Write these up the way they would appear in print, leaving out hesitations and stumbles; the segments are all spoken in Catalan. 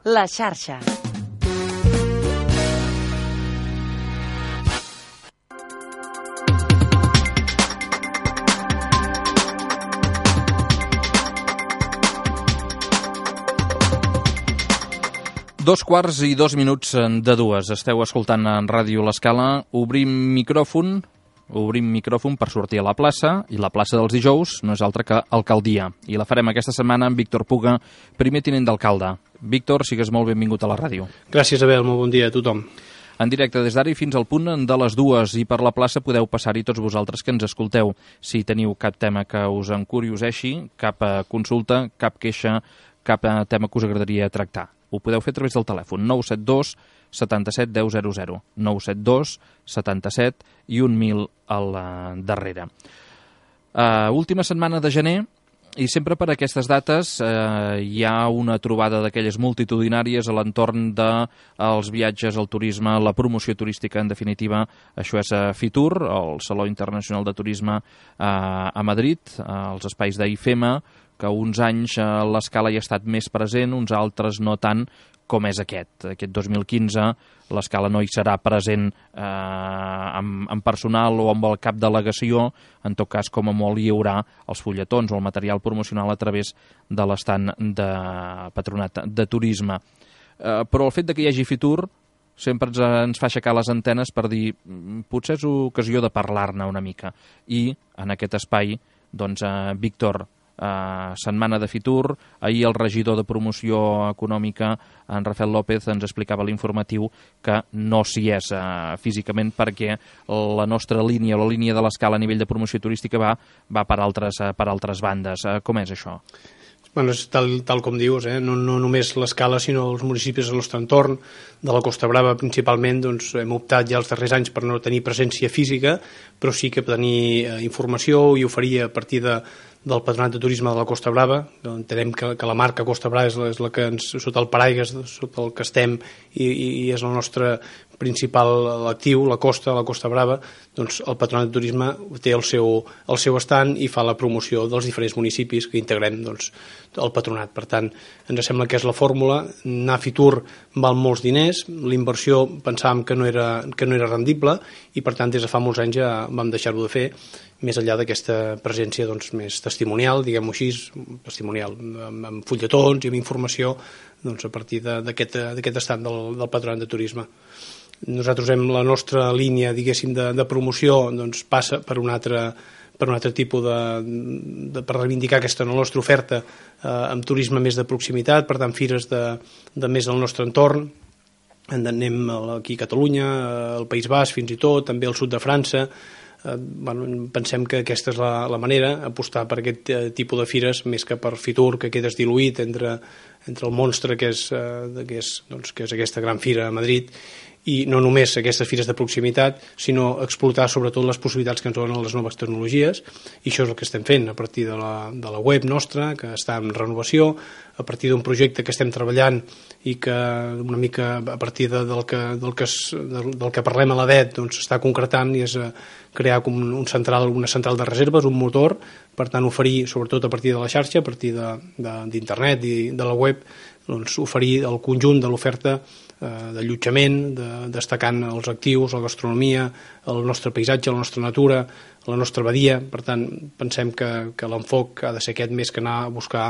La xarxa. Dos quarts i 2 minuts de dues. Esteu escoltant en Ràdio L'Escala. Obrim micròfon per sortir a la plaça, i la plaça dels dijous no és altra que Alcaldia. I la farem aquesta setmana amb Víctor Puga, primer tinent d'alcalde. Víctor, sigues molt benvingut a la ràdio. Gràcies, Abel, molt bon dia a tothom. En directe des d'ara i fins al punt de les 2, i per la plaça podeu passar-hi tots vosaltres que ens escolteu. Si teniu cap tema que us encurioseixi, cap consulta, cap queixa, cap tema que us agradaria tractar, ho podeu fer a través del telèfon 972 77 10 00, 972 77 i 1000 al darrere. Última setmana de gener, i sempre per aquestes dates hi ha una trobada d'aquelles multitudinàries a l'entorn dels viatges, el turisme, la promoció turística, en definitiva. Això és Fitur, el Saló Internacional de Turisme a Madrid, als espais d'IFEMA, que uns anys l'Escala hi ha estat més present, uns altres no tant, com és aquest. Aquest 2015 l'Escala no hi serà present en personal o amb el cap delegació. En tot cas, com a molt, hi haurà els fulletons o el material promocional a través de l'estand de Patronat de Turisme. Però el fet que hi hagi Fitur sempre ens fa aixecar les antenes per dir potser és ocasió de parlar-ne una mica. I en aquest espai, doncs, Víctor, setmana de Fitur, ahir el regidor de promoció econòmica, en Rafael López, ens explicava l'informatiu que no s'hi és físicament perquè la nostra línia, la línia de l'Escala a nivell de promoció turística va per altres bandes. Com és això? Bueno, és tal com dius, no només l'Escala, sinó els municipis del nostre entorn, de la Costa Brava principalment, doncs hem optat ja els darrers anys per no tenir presència física, però sí que tenir informació i oferir a partir del Patronat de Turisme de la Costa Brava. Entenem que la marca Costa Brava és la que ens, sota el paraigües, sota el que estem, i és el nostre principal actiu, la Costa Brava. Doncs el Patronat de Turisme té el seu estand i fa la promoció dels diferents municipis que integrem, doncs, el patronat. Per tant, ens sembla que és la fórmula. Anar a Fitur val molts diners, l'inversió pensàvem que no era rendible, i per tant des de fa molts anys ja vam deixar-ho de fer, més enllà d'aquesta presència, doncs, més testimonial, diguem-ho així, testimonial, amb fulletons i amb informació, doncs, a partir d'aquest estat del Patronat de Turisme. Nosaltres la nostra línia, diguéssim, de promoció, doncs, passa per un altre tipus per reivindicar aquesta nostra oferta amb turisme més de proximitat, per tant, fires de més del nostre entorn. Anem aquí a Catalunya, al País Basc fins i tot, també al sud de França. Pensem que aquesta és la manera, apostar per aquest tipus de fires més que per Fitur, que quedes diluït entre el monstre que és aquesta gran fira a Madrid, i no només aquestes fires de proximitat, sinó explotar sobretot les possibilitats que ens donen les noves tecnologies, i això és el que estem fent a partir de la web nostra, que està en renovació, a partir d'un projecte que estem treballant i que una mica a partir del que parlem a l'ADET s'està concretant, i és crear una central de reserves, un motor, per tant oferir, sobretot a partir de la xarxa, a partir d'internet i de la web, doncs oferir el conjunt de l'oferta d'allotjament, destacant els actius, la gastronomia, el nostre paisatge, la nostra natura, la nostra badia. Per tant, pensem que l'enfoc ha de ser aquest més que anar a buscar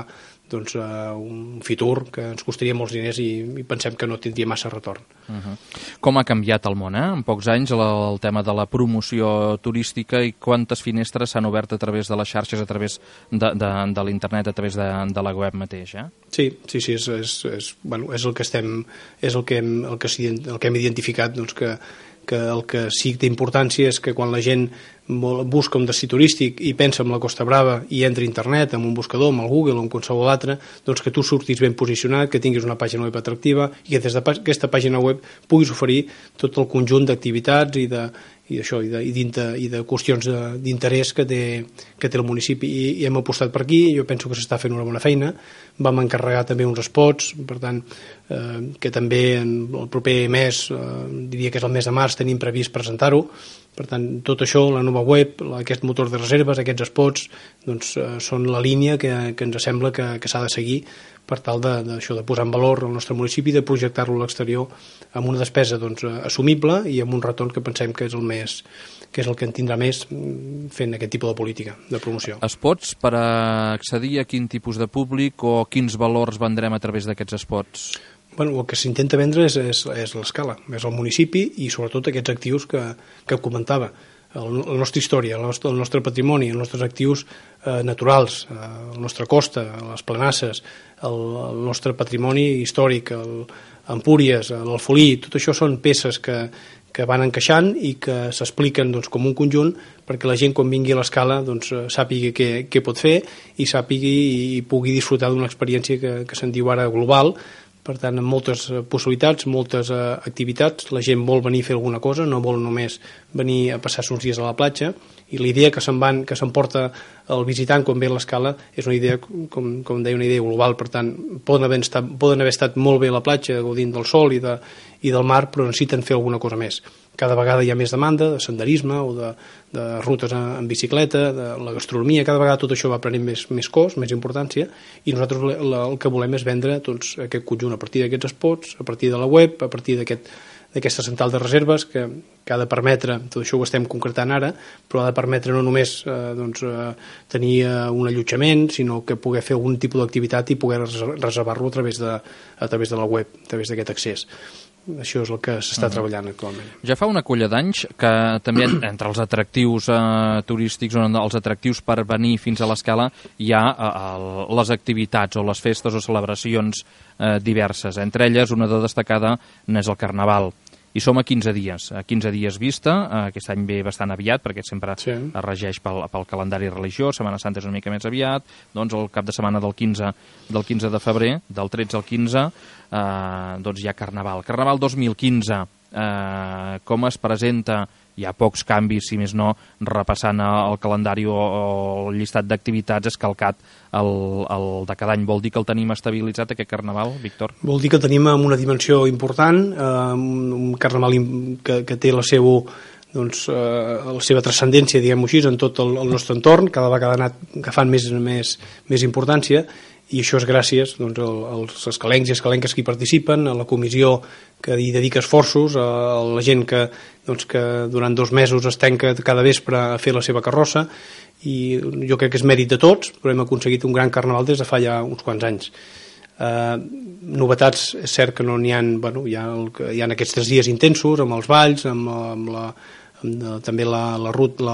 un Fitur que ens costaria molts diners i pensem que no tindria massa retorn. Com ha canviat el món, en pocs anys, el tema de la promoció turística, i quantes finestres s'han obert a través de les xarxes, a través de l'internet, a través de la web mateix, Sí, és el que hem identificat, doncs, que el que sí que té importància és que quan la gent busca un destí turístic i pensa en la Costa Brava i entra a internet, amb un buscador, amb el Google o amb qualsevol altre, doncs que tu surtis ben posicionat, que tinguis una pàgina web atractiva i que des d'aquesta pàgina web puguis oferir tot el conjunt d'activitats i de qüestions d'interès que té el municipi, i hem apostat per aquí. Jo penso que s'està fent una bona feina. Vam encarregar també uns spots, per tant, que també el proper mes, diria que és el mes de març, tenim previst presentar-ho. Per tant, tot això, la nova web, aquest motor de reserves, aquests spots, doncs, són la línia que ens sembla que s'ha de seguir per tal de posar en valor el nostre municipi, de projectar-lo a l'exterior amb una despesa assumible i amb un retorn que pensem que és el que en tindrà més fent aquest tipus de política de promoció. Spots per accedir a quin tipus de públic o quins valors vendrem a través d'aquests spots? Bueno, el que s'intenta vendre és l'escala, és el municipi i sobretot aquests actius que comentava. La nostra història, el nostre patrimoni, els nostres actius naturals, la nostra costa, les planasses, el nostre patrimoni històric, Empúries, l'Alfolí, tot això són peces que van encaixant i que s'expliquen com un conjunt perquè la gent quan vingui a l'escala sàpiga què pot fer i sàpiga i pugui disfrutar d'una experiència que se'n diu ara global. Per tant, amb moltes possibilitats, moltes activitats, la gent vol venir a fer alguna cosa, no vol només venir a passar uns dies a la platja, i la idea que s'emporta el visitant quan ve a l'escala és una idea, com deia, una idea global. Per tant, poden haver estat molt bé a la platja, gaudint del sol i del mar, però necessiten fer alguna cosa més. Cada vegada hi ha més demanda de senderisme o de rutes en bicicleta, de la gastronomia, cada vegada tot això va prenent més cos, més importància, i nosaltres el que volem és vendre aquest conjunt a partir d'aquests spots, a partir de la web, a partir d'aquesta central de reserves que ha de permetre, tot això ho estem concretant ara, però ha de permetre no només tenir un allotjament, sinó que poder fer algun tipus d'activitat i poder reservar-lo a través de la web, a través d'aquest accés. Això és el que s'està treballant actualment. Ja fa una colla d'anys que també entre els atractius turístics o els atractius per venir fins a l'escala hi ha les activitats o les festes o celebracions diverses. Entre elles, una de destacada n'és el Carnaval. I som a 15 dies. A 15 dies vista, aquest any ve bastant aviat, perquè sempre es regeix pel calendari religiós, Setmana Santa és una mica més aviat, doncs el cap de setmana del 15 de febrer, del 13 al 15, doncs hi ha Carnaval. Carnaval 2015, com es presenta? Hi ha pocs canvis, si més no, repassant el calendari o el llistat d'activitats escalcat el de cada any. Vol dir que el tenim estabilitzat, aquest Carnaval, Víctor? Vol dir que el tenim amb una dimensió important, un Carnaval que té la seva transcendència, diguem-ho així, en tot el nostre entorn, cada vegada ha anat agafant més importància, i això és gràcies als escalencs i escalenques que hi participen, a la comissió que hi dedica esforços, a la gent que durant 2 mesos es tanca cada vespre a fer la seva carrossa, i jo crec que és mèrit de tots, però hem aconseguit un gran Carnaval des de fa ja uns quants anys. Novetats, és cert que no n'hi ha, hi ha aquests 3 dies intensos amb els balls, també la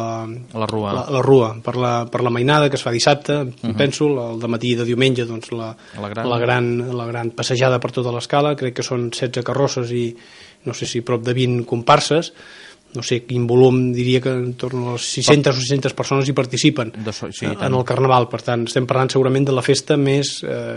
rua per la mainada que es fa dissabte, penso, el dematí de diumenge, la gran passejada per tota l'escala. Crec que són 16 carrosses i no sé si prop de 20 comparses, no sé quin volum, diria que en torn a les 600 o 600 persones hi participen en el Carnaval. Per tant, estem parlant segurament de la festa més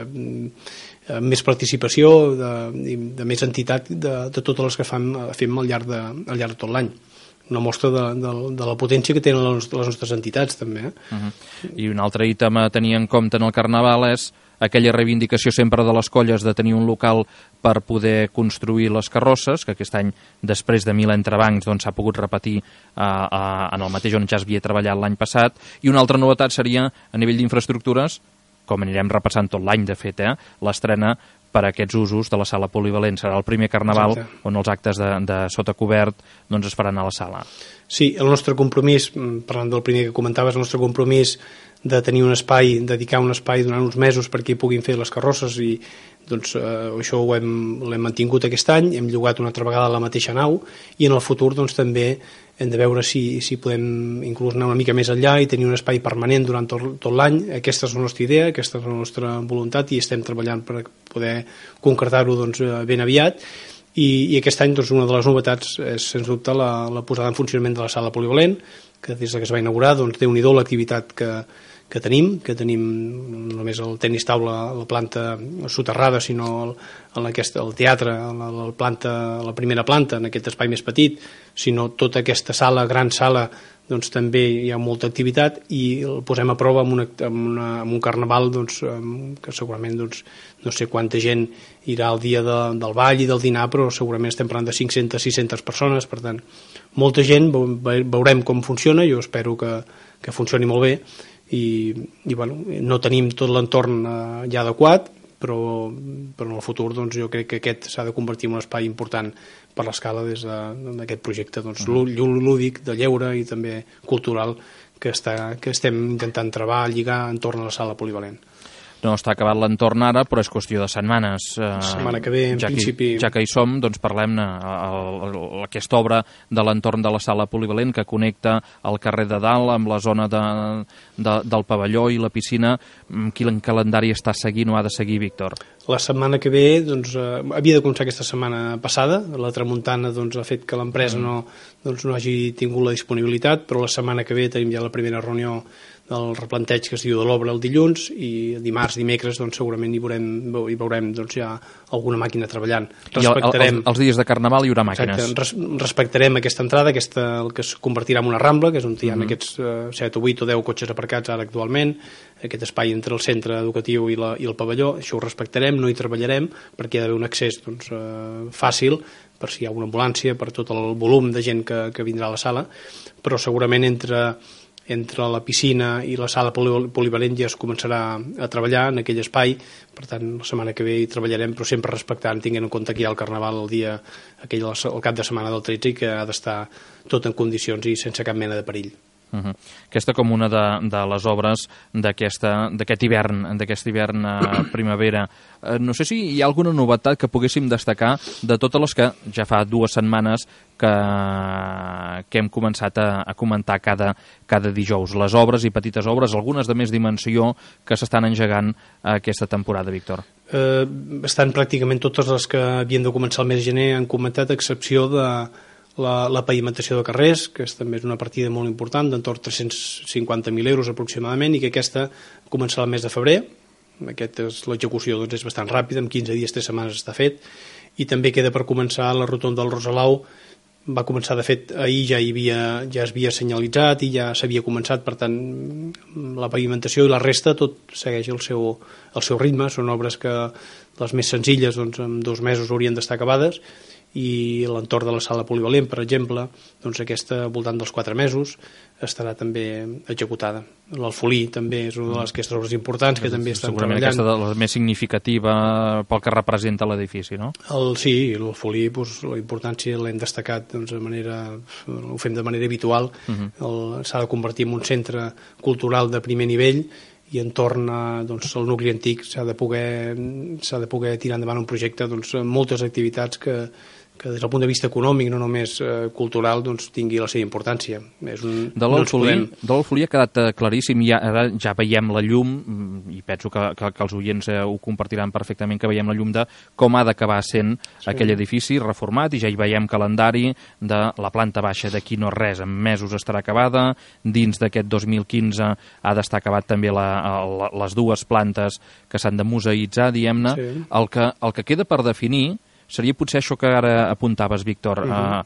participació, de més entitat de totes les que fem al llarg de tot l'any. Una mostra de la potència que tenen les nostres entitats, també. I un altre ítem a tenir en compte en el Carnaval és aquella reivindicació sempre de les colles de tenir un local per poder construir les carrosses, que aquest any, després de 1000 entrebancs, s'ha pogut repetir en el mateix on ja s'havia treballat l'any passat. I una altra novetat seria, a nivell d'infraestructures, com anirem repassant tot l'any, de fet, l'estrena per a aquests usos de la sala polivalent. Serà el primer Carnaval on els actes de sota cobert es faran a la sala. Sí, el nostre compromís, parlant del primer que comentaves, el nostre compromís de tenir un espai, dedicar un espai durant uns mesos perquè hi puguin fer les carrosses, i això l'hem mantingut aquest any, hem llogat una altra vegada la mateixa nau, i en el futur també hem de veure si podem inclús anar una mica més enllà i tenir un espai permanent durant tot l'any. Aquesta és la nostra idea, aquesta és la nostra voluntat, i estem treballant per poder concretar-ho ben aviat. I aquest any una de les novetats és, sens dubte, la posada en funcionament de la sala polivalent, que des que es va inaugurar Déu-n'hi-do l'activitat que tenim no només el tenis taula a la planta soterrada, sinó el teatre a la primera planta, en aquest espai més petit, sinó tota aquesta gran sala, també hi ha molta activitat, i el posem a prova amb un Carnaval que segurament no sé quanta gent irà el dia del ball i del dinar, però segurament estem parlant de 500-600 persones. Per tant, molta gent, veurem com funciona, jo espero que funcioni molt bé, i no tenim tot l'entorn ja adequat, però en el futur doncs, jo crec que aquest s'ha de convertir en un espai important per l'Escala des d'aquest projecte lúdic, de lleure i també cultural que estem intentant treballar, lligar entorn a la sala polivalent. No està acabat l'entorn ara, però és qüestió de setmanes. Setmana que ve, en principi... Ja que hi som, doncs parlem-ne. Aquesta obra de l'entorn de la sala polivalent que connecta el carrer de dalt amb la zona del pavelló i la piscina. Quin calendari està seguint o ha de seguir, Víctor? La setmana que ve doncs, havia de començar aquesta setmana passada. La tramuntana doncs, ha fet que l'empresa no hagi tingut la disponibilitat, però la setmana que ve tenim ja la primera reunió del replanteig que es diu de l'obra el dilluns, i dimarts, dimecres doncs, segurament hi veurem doncs, ja alguna màquina treballant. Els dies de Carnaval hi haurà màquines. Exacte, respectarem aquesta entrada, el que es convertirà en una rambla, que és on hi ha aquests 7 o 8 o 10 cotxes aparcats ara actualment, aquest espai entre el centre educatiu i el pavelló. Això ho respectarem, no hi treballarem perquè hi ha d'haver un accés doncs, fàcil per si hi ha una ambulància, per tot el volum de gent que vindrà a la sala, però segurament entre la piscina i la sala polivalent ja es començarà a treballar en aquell espai. Per tant, la setmana que ve hi treballarem, però sempre respectant, tinguent en compte que hi ha el Carnaval el cap de setmana del 13 i que ha d'estar tot en condicions i sense cap mena de perill. Aquesta com una de les obres d'aquest hivern primavera. No sé si hi ha alguna novetat que poguéssim destacar de totes les que ja fa 2 setmanes que hem començat a comentar cada dijous. Les obres i petites obres, algunes de més dimensió, que s'estan engegant aquesta temporada, Víctor. Estan pràcticament totes les que havien de començar el mes de gener, han comentat, a excepció de la pavimentació de carrers, que també és una partida molt important, d'entorn 350.000 euros aproximadament, i que aquesta començarà el mes de febrer. L'execució doncs, és bastant ràpida, en 15 dies, 3 setmanes està fet, i també queda per començar la rotonda del Rosalau. Va començar, de fet, ahir ja es havia senyalitzat i ja s'havia començat, per tant, la pavimentació i la resta tot segueix el seu ritme. Són obres que les més senzilles doncs, en 2 mesos haurien d'estar acabades, i l'entorn de la sala polivalent, per exemple, doncs aquesta al voltant dels 4 mesos estarà també executada. L'Alfolí també és una d'aquestes obres importants que també estan treballant. Segurament aquesta de la més significativa pel que representa l'edifici, no? Sí, l'Alfolí, doncs, la importància l'hem destacat doncs, ho fem de manera habitual. S'ha de convertir en un centre cultural de primer nivell, i entorn al nucli antic s'ha de poder tirar endavant un projecte amb moltes activitats que des del punt de vista econòmic, no només cultural, tingui la seva importància. De l'Alfolí ha quedat claríssim, ara ja veiem la llum, i penso que els oients ho compartiran perfectament, que veiem la llum de com ha d'acabar sent aquell edifici reformat, i ja hi veiem calendari de la planta baixa d'aquí no res, en mesos estarà acabada, dins d'aquest 2015 ha d'estar acabat també les 2 plantes que s'han de museïtzar, diguem-ne. El que queda per definir seria potser això que ara apuntaves, Víctor,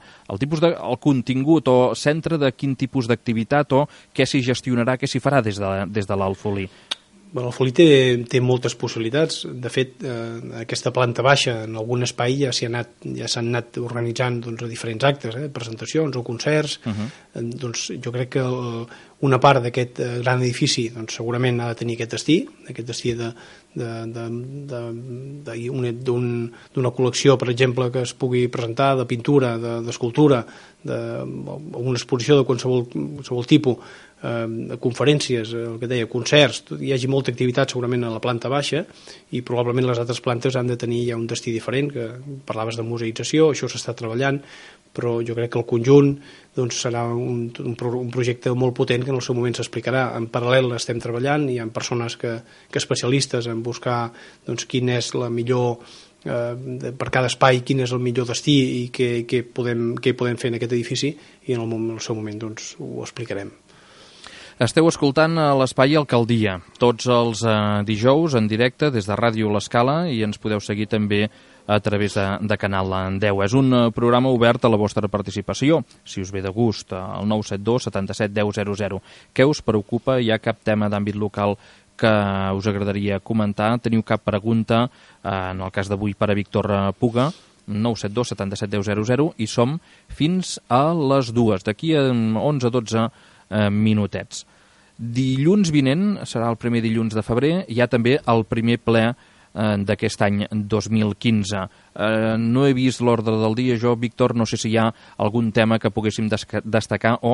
el contingut o centre de quin tipus d'activitat o què s'hi gestionarà, què s'hi farà des de l'Alfolí. L'Alfolí té moltes possibilitats. De fet, aquesta planta baixa, en algun espai ja s'han anat organitzant a diferents actes, presentacions o concerts. Jo crec que una part d'aquest gran edifici segurament ha de tenir aquest destí d'una col·lecció, per exemple, que es pugui presentar de pintura, d'escultura, d'una exposició de qualsevol tipus, conferències, el que deia, concerts. Hi hagi molta activitat segurament a la planta baixa, i probablement les altres plantes han de tenir ja un destí diferent, que parlaves de museïtzació, això s'està treballant, però jo crec que el conjunt serà un projecte molt potent que en el seu moment s'explicarà. En paral·lel estem treballant, hi ha persones especialistes en buscar quin és la millor, per cada espai, quin és el millor destí i què podem fer en aquest edifici, i en el seu moment ho explicarem. Esteu escoltant l'Espai Alcaldia, tots els dijous en directe des de Ràdio L'Escala, i ens podeu seguir també a través de Canal 10. És un programa obert a la vostra participació, si us ve de gust, al 972 77 10 00. Què us preocupa? Hi ha cap tema d'àmbit local que us agradaria comentar? Teniu cap pregunta, en el cas d'avui per a Víctor Puga? 972 77 10 00, i som fins a les 2, d'aquí a 11-12 minutets. Dilluns vinent, serà el primer dilluns de febrer, hi ha també el primer ple d'aquest any 2015. No he vist l'ordre del dia, jo, Víctor, no sé si hi ha algun tema que poguéssim destacar o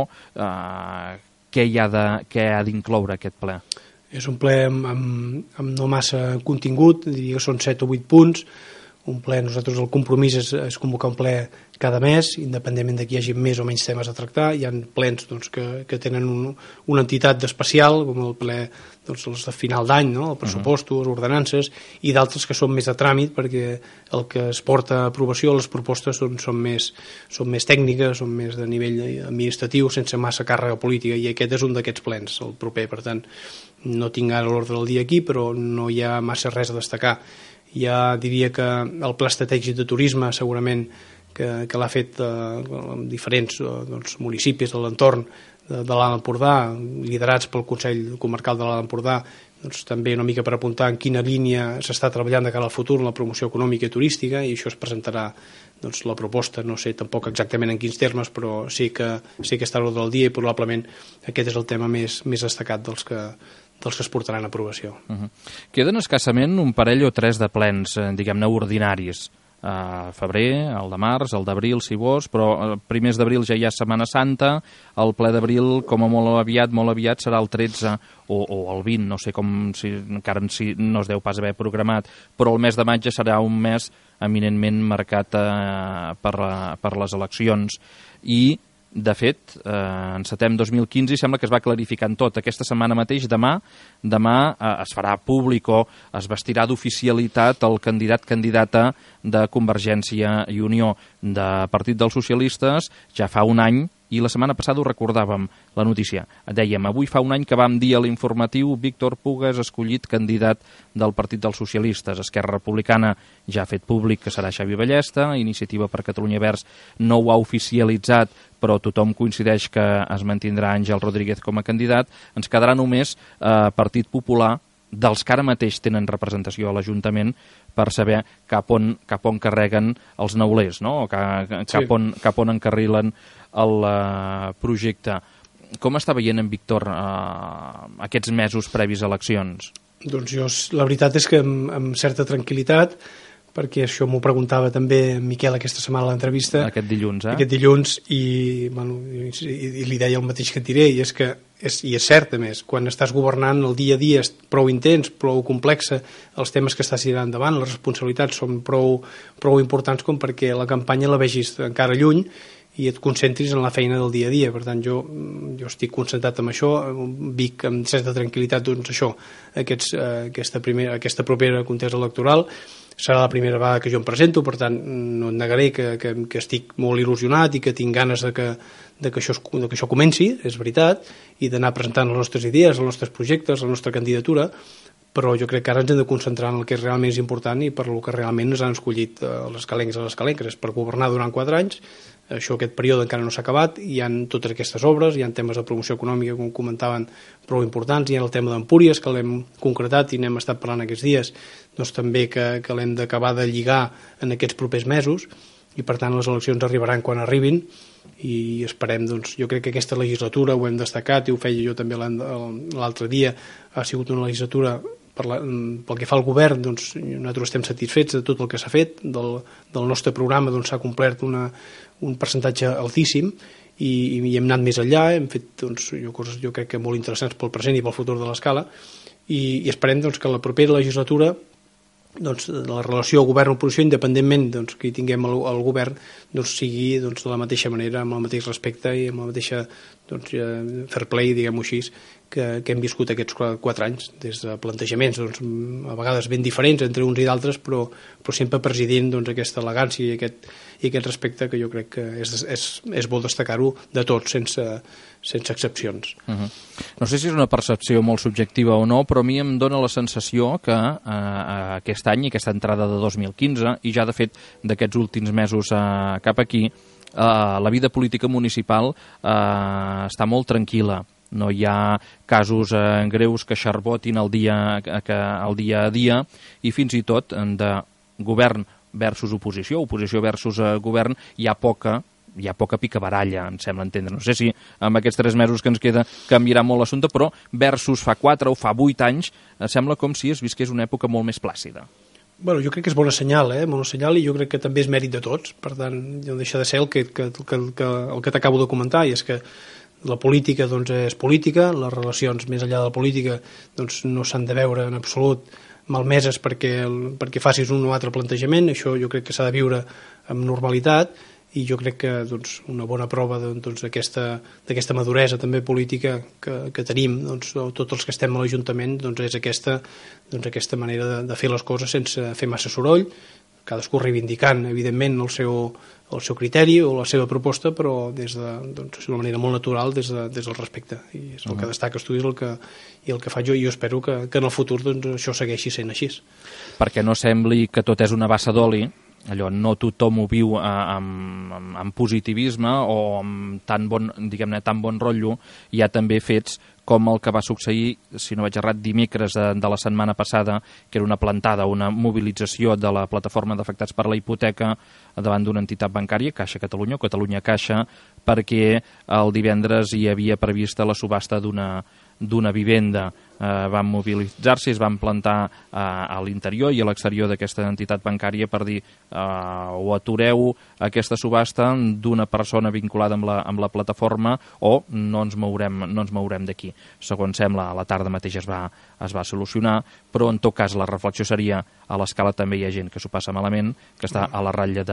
què ha d'incloure aquest ple. És un ple amb no massa contingut, diria que són 7 o 8 punts. Un ple, nosaltres el compromís és convocar un ple cada mes, independentment de que hi hagi més o menys temes a tractar. Hi ha plens que tenen una entitat especial, com el ple els de final d'any, no? El pressupostos, ordenances, i d'altres que són més de tràmit, perquè el que es porta a aprovació, les propostes són més tècniques, són més de nivell administratiu, sense massa càrrega política, i aquest és un d'aquests plens, el proper. Per tant, no tinc ara l'ordre del dia aquí, però no hi ha massa res a destacar. Ja diria que el pla estratègic de turisme segurament que l'ha fet diferents municipis de l'entorn de l'Alt Empordà, liderats pel Consell Comarcal de l'Alt Empordà, també una mica per apuntar en quina línia s'està treballant de cara al futur en la promoció econòmica i turística, i això es presentarà la proposta, no sé tampoc exactament en quins termes, però sí que està a l'ordre del dia, i probablement aquest és el tema més destacat dels que es portaran a aprovació. Queden escassament un parell o 3 de plens, diguem-ne, ordinaris. Febrer, el de març, el d'abril, si vols, però primers d'abril ja hi ha Setmana Santa, el ple d'abril, com a molt aviat, serà el 13 o el 20, no sé com, encara no es deu pas haver programat, però el mes de maig ja serà un mes eminentment marcat per les eleccions. I de fet, encetem 2015 i sembla que es va clarificant tot. Aquesta setmana mateix, demà es farà públic o es vestirà d'oficialitat el candidata de Convergència i Unió, de Partit dels Socialistes, ja fa un any, i la setmana passada ho recordàvem, la notícia. Dèiem, avui fa un any que vam dir a l'informatiu Víctor Pugas escollit candidat del Partit dels Socialistes. Esquerra Republicana ja ha fet públic que serà Xavi Ballesta, Iniciativa per Catalunya Verds no ho ha oficialitzat, però tothom coincideix que es mantindrà Àngel Rodríguez com a candidat. Ens quedarà només Partit Popular, dels que ara mateix tenen representació a l'Ajuntament, per saber cap on carreguen els neulers, no? Cap on encarrilen el projecte. Com està veient en Víctor aquests mesos previs a eleccions? Doncs jo, la veritat és que amb certa tranquil·litat, perquè això m'ho preguntava també Miquel aquesta setmana a l'entrevista. Aquest dilluns, Aquest dilluns, i li deia el mateix que et diré, i és que és cert, a més, quan estàs governant el dia a dia és prou intens, prou complexa, els temes que estàs tirant endavant, les responsabilitats són prou importants com perquè la campanya la vegis encara lluny i et concentris en la feina del dia a dia. Per tant, jo estic concentrat en això, vic amb certa tranquil·litat, doncs això, aquesta propera contesa electoral. Serà la primera vegada que jo em presento, per tant no et negaré que estic molt il·lusionat i que tinc ganes que això comenci, és veritat, i d'anar presentant les nostres idees, els nostres projectes, la nostra candidatura, però jo crec que ara ens hem de concentrar en el que realment és important i per el que realment ens han escollit les calencs a les calenques, per governar durant 4 anys. Aquest període encara no s'ha acabat, hi ha totes aquestes obres, hi ha temes de promoció econòmica, com comentaven, prou importants, hi ha el tema d'Empúries, que l'hem concretat i n'hem estat parlant aquests dies, doncs també que l'hem d'acabar de lligar en aquests propers mesos, i per tant les eleccions arribaran quan arribin, i esperem, doncs, jo crec que aquesta legislatura, ho hem destacat, i ho feia jo també l'altre dia, ha sigut una legislatura pel que fa al govern, doncs, nosaltres estem satisfets de tot el que s'ha fet, del nostre programa doncs, s'ha complert un percentatge altíssim i hem anat més enllà, hem fet doncs, coses jo crec que molt interessants pel present i pel futur de l'escala, i esperem doncs, que la propera legislatura doncs, la relació govern-oposició, independentment doncs, que hi tinguem el govern, doncs, sigui doncs, de la mateixa manera, amb el mateix respecte i amb la mateixa doncs, fair play, diguem-ho així, que hem viscut aquests 4 anys, des de plantejaments doncs, a vegades ben diferents entre uns i d'altres, però sempre presidint doncs, aquesta elegància i aquest respecte que jo crec que és bo destacar-ho de tots, sense excepcions. No sé si és una percepció molt subjectiva o no, però a mi em dóna la sensació que aquest any i aquesta entrada de 2015, i ja de fet d'aquests últims mesos cap aquí, la vida política municipal està molt tranquil·la. No hi ha casos greus que xarbotin el dia a dia, i fins i tot de govern versus oposició, oposició versus govern, hi ha poca picabaralla, em sembla entendre. No sé si amb aquests 3 mesos que ens queda canviarà molt l'assumpte, però versus fa 4 o fa 8 anys sembla com si es visqués una època molt més plàcida. Bueno, jo crec que és bona senyal, i jo crec que també és mèrit de tots, per tant, no deixa de ser el que t'acabo de comentar, i és que la política doncs, és política, les relacions més enllà de la política doncs, no s'han de veure en absolut malmeses perquè facis un o altre plantejament, això jo crec que s'ha de viure amb normalitat, i jo crec que doncs, una bona prova d'aquesta maduresa també política que tenim tots els que estem a l'Ajuntament és aquesta manera de fer les coses sense fer massa soroll, cadascú reivindicant evidentment el seu criteri o la seva proposta, però d'una manera molt natural des del respecte, i és el que destaca Estudis el que faig jo, i jo espero que en el futur això segueixi sent així. Perquè no sembli que tot és una bassa d'oli, allò, no tothom ho viu amb positivisme o amb tan bon rotllo. Hi ha també fets com el que va succeir, si no vaig errat, dimecres de la setmana passada, que era una plantada, una mobilització de la plataforma d'afectats per la hipoteca davant d'una entitat bancària, Caixa Catalunya, o Catalunya Caixa, perquè el divendres hi havia prevista la subhasta d'una vivenda. Van mobilitzar-se i es van plantar a l'interior i a l'exterior d'aquesta entitat bancària per dir o atureu aquesta subhasta d'una persona vinculada amb la plataforma o no ens mourem d'aquí. Segons sembla, a la tarda mateix es va solucionar, però en tot cas la reflexió seria: a l'Escala també hi ha gent que s'ho passa malament, que està a la ratlla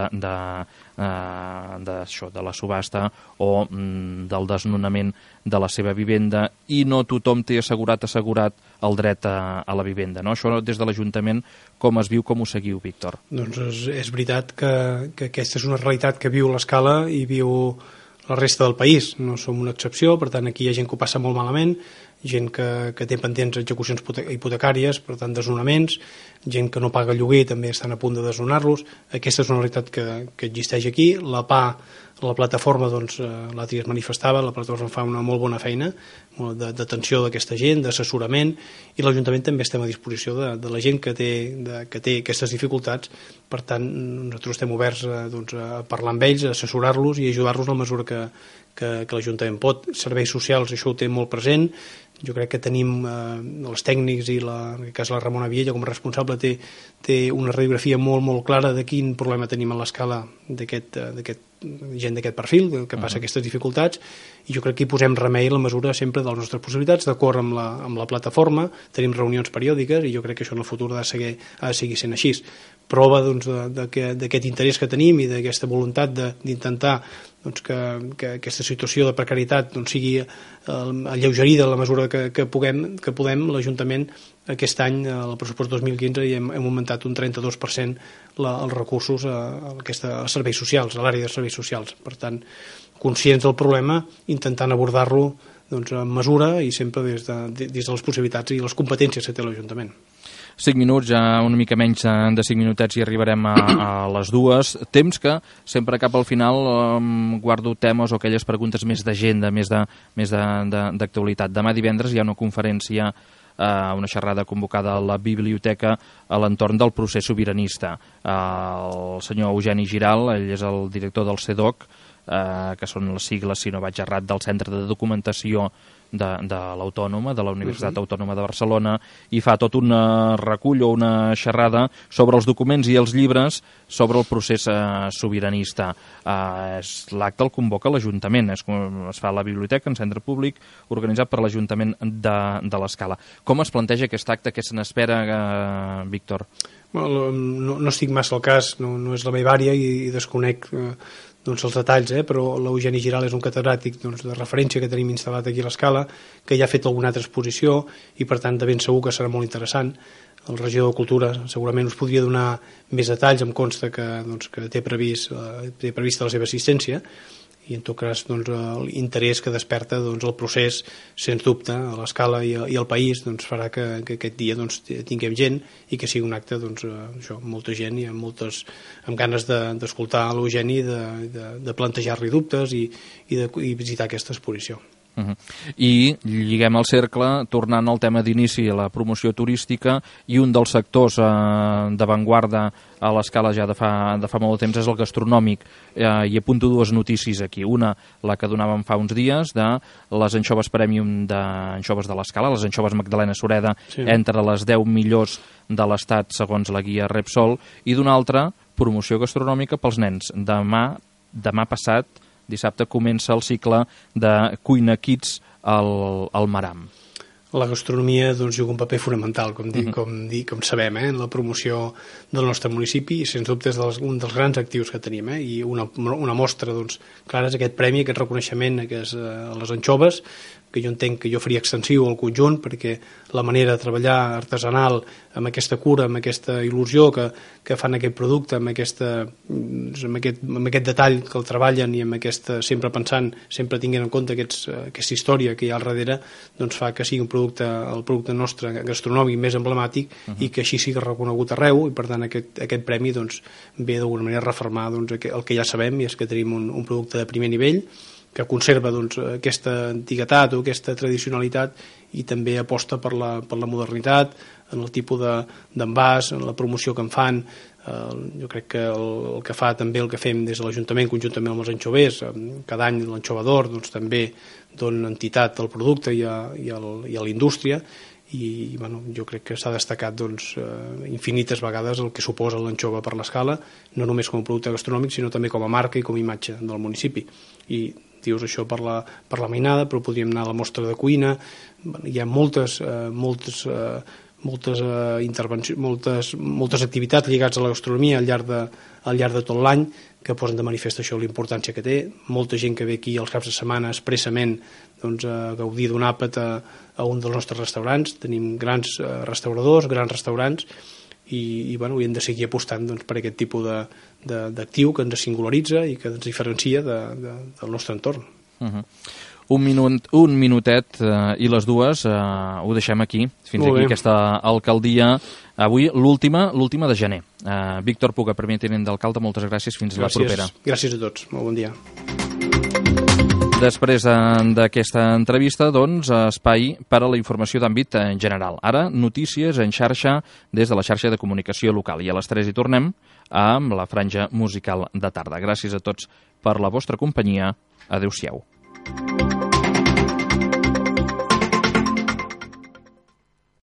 de la subhasta o del desnonament de la seva vivenda, i no tothom té assegurat el dret a la vivenda, no? Això des de l'Ajuntament com es viu, com ho seguiu, Víctor? Doncs és veritat que aquesta és una realitat que viu l'Escala i viu la resta del país, no som una excepció, per tant aquí hi ha gent que ho passa molt malament, gent que té pendents execucions hipotecàries, per tant desnonaments, gent que no paga lloguer també estan a punt de desnonar-los. Aquesta és una realitat que existeix aquí. La PA, la plataforma, l'altre dia es manifestava, la plataforma fa una molt bona feina d'atenció d'aquesta gent, d'assessorament, i l'Ajuntament també estem a disposició de la gent que té aquestes dificultats. Per tant, nosaltres estem oberts a parlar amb ells, a assessorar-los i ajudar-los en la mesura que l'Ajuntament pot. Serveis socials, això ho té molt present. Jo crec que tenim els tècnics i en aquest cas la Ramona Viella com a responsable té una radiografia molt, molt clara de quin problema tenim a l'Escala gent d'aquest perfil, que passa aquestes dificultats, i jo crec que hi posem remei a la mesura sempre de les nostres possibilitats, d'acord amb la plataforma, tenim reunions periòdiques i jo crec que això en el futur ha de seguir sent així. Prova d'aquest interès que tenim i d'aquesta voluntat d'intentar que aquesta situació de precarietat sigui alleugerida a la mesura que podem. L'Ajuntament aquest any, al pressupost 2015, hem augmentat un 32% els recursos als serveis socials, a l'àrea de serveis socials. Per tant, conscients del problema, intentant abordar-lo amb mesura i sempre des de les possibilitats i les competències que té l'Ajuntament. 5 minuts, ja una mica menys de 5 minutets i arribarem a les 2. Temps que sempre cap al final guardo temes o aquelles preguntes més d'agenda, més d'actualitat. Demà divendres hi ha una conferència, una xerrada convocada a la biblioteca a l'entorn del procés sobiranista. El senyor Eugeni Giral, ell és el director del CEDOC, que són les sigles, si no vaig errat, del Centre de Documentació de l'Autònoma, de la Universitat Autònoma de Barcelona, i fa tot un recull o una xerrada sobre els documents i els llibres sobre el procés sobiranista. L'acte el convoca l'Ajuntament, es fa a la biblioteca, en centre públic, organitzat per l'Ajuntament de l'Escala. Com es planteja aquest acte? Què se n'espera, Víctor? No estic massa al cas, no és la meva àrea i desconec els detalls, però l'Eugeni Giral és un catedràtic de referència que tenim instal·lat aquí a l'Escala, que ja ha fet alguna altra exposició i per tant de ben segur que serà molt interessant. El regidor de Cultura segurament us podria donar més detalls, em consta que té prevista la seva assistència, i en tot cas l'interès que desperta el procés, sens dubte, a l'Escala i al país farà que aquest dia tinguem gent i que sigui un acte amb molta gent i amb ganes d'escoltar l'Eugeni, de plantejar-li dubtes i visitar aquesta exposició. I lliguem el cercle tornant al tema d'inici a la promoció turística, i un dels sectors d'avantguarda a l'escala ja de fa molt de temps és el gastronòmic, i apunto dues notícies aquí. Una, la que donàvem fa uns dies, de les anxoves premium d'anxoves de l'escala, les anxoves Magdalena Sureda, entre les 10 millors de l'estat segons la guia Repsol, i d'una altra, promoció gastronòmica pels nens. Demà passat, dissabte, comença el cicle de Cuina Kids al Maram. La gastronomia juga un paper fonamental, com sabem, en la promoció del nostre municipi, i sens dubte és un dels grans actius que tenim. I una mostra clara és aquest premi, aquest reconeixement a les anxoves, que jo entenc que jo faria extensiu al conjunt, perquè la manera de treballar artesanal, amb aquesta cura, amb aquesta il·lusió que fan aquest producte, amb aquest detall que el treballen, i amb sempre pensant, sempre tinguent en compte aquesta història que hi ha al darrere, fa que sigui el producte nostre gastronòmic més emblemàtic, i que així sigui reconegut arreu, i per tant aquest premi ve d'alguna manera a refermar el que ja sabem, i és que tenim un producte de primer nivell, que conserva aquesta antiguitat o aquesta tradicionalitat, i també aposta per la modernitat en el tipus d'envàs, en la promoció que en fan. Jo crec que el que fem des de l'Ajuntament conjuntament amb els anxovers, cada any l'anxova d'or també dona entitat al producte i a la indústria, i jo crec que s'ha destacat infinites vegades el que suposa l'anxova per l'escala, no només com a producte gastronòmic, sinó també com a marca i com a imatge del municipi. I dius això per la mainada, però podríem anar a la mostra de cuina. Hi ha moltes intervencions, moltes activitats lligades a la gastronomia al llarg de tot l'any, que posen de manifest això, la importància que té. Molta gent que ve aquí els caps de setmana expressament a gaudir d'un àpat a un dels nostres restaurants. Tenim grans restauradors, grans restaurants, i hem de seguir apostant per aquest tipus d'actiu que ens singularitza i que ens diferencia del nostre entorn. Un minutet i les dues ho deixem aquí, fins aquí aquesta alcaldia. Avui l'última de gener. Víctor Puga, primer tinent d'alcalde, moltes gràcies, fins la propera. Gràcies a tots, molt bon dia. Després d'aquesta entrevista, espai per a la informació d'àmbit general. Ara, notícies en xarxa des de la xarxa de comunicació local. I a les 3 hi tornem amb la franja musical de tarda. Gràcies a tots per la vostra companyia. Adéu-siau.